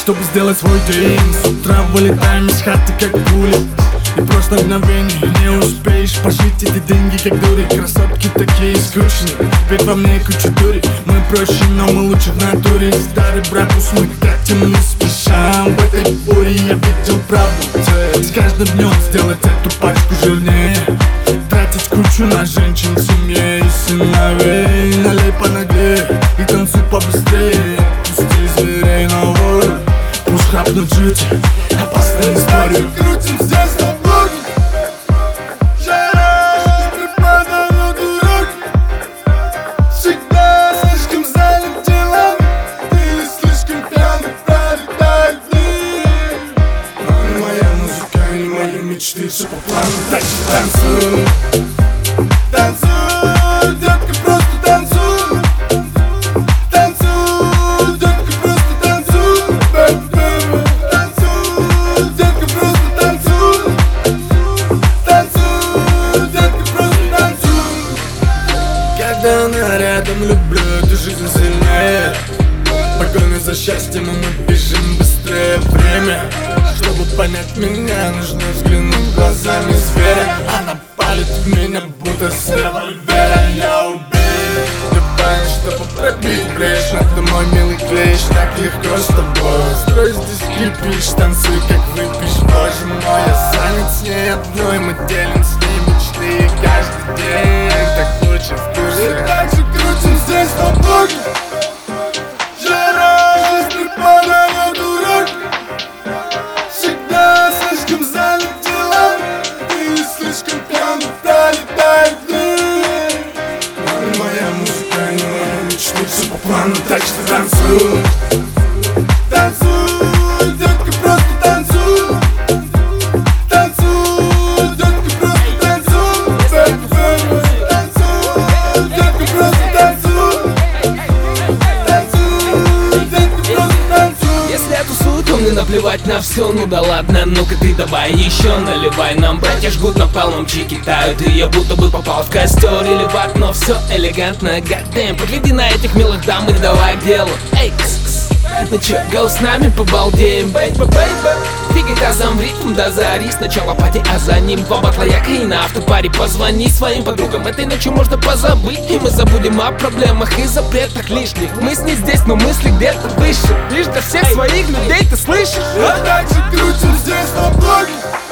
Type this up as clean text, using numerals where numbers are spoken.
чтобы сделать свой день. С утра вылетаем из хаты как пули, и просто мгновение не успеешь пожить эти деньги как дури. Красотки такие скучные, ведь во мне куча дури. Мы проще, но мы лучше в натуре. Старый бракус мы тратим не спеша. В этой буре я видел правду. С каждым днем сделать эту пачку жирнее, тратить кучу на женщин в семье и сыновей. Налей понаглее и танцуй побыстрее. Пусти зверей на волю, пусть храпнут жить опасные истории. Крутим здесь на блоке, жара, припада на дурак. Всегда слишком занят делом, ты слишком пьяный, пролетают дни. Но не моя музыка, не мои мечты, все по плану, так что танцуй. Танцуй, детка, просто танцуй. Танцуй, детка, просто танцуй. Танцуй, детка, просто танцуй. Танцуй, детка, просто танцуй. Когда она рядом, люблю эту жизнь сильнее. Погоня за счастьем, и мы бежим быстрее. Время, чтобы понять меня, нужно взглянуть глазами зверя. Она палит в меня, будто с револьвера. Я убил любая, чтобы пробить брешь. Но ты мой милый клещ, так легко с тобой. Строй здесь кипиш, танцуй как выпьешь. Боже мой, я занят с ней одной. Мы делим с ней мечты каждый день. Так лучше в И курсе. так же крутим здесь на блоке, жара, жизнь припада на дурак. Всегда слишком занят делом, ты слишком пьяный, пролетают дни. Но не моя музыка, не моя мечты, все по плану, так что танцуй. Танцуй, детка, просто танцуй. Танцуй, детка, просто танцуй. Танцуй, детка, просто танцуй. Танцуй, детка, просто танцуй. Если я тусую, то мне наплевать на все. Ну да ладно, ну-ка ты давай еще наливай. Нам братья жгут напалмом, чики тают, и я будто бы попал в костер или в окно. Все элегантно, goddamn. Подведи на этих милых дам и давай к делу. Эй, кс-кс. Ну чё, go с нами побалдеем, бэйба, бэйба. Двигай тазом в ритм до зари. Сначала пати, а за ним два батла як и на автопаре. Позвони своим подругам, этой ночью можно позабыть. И мы забудем о проблемах и запретах лишних. Мы с ней здесь, но мысли где-то выше. Лишь до всех своих людей ты слышишь? И так же крутим здесь на блоке,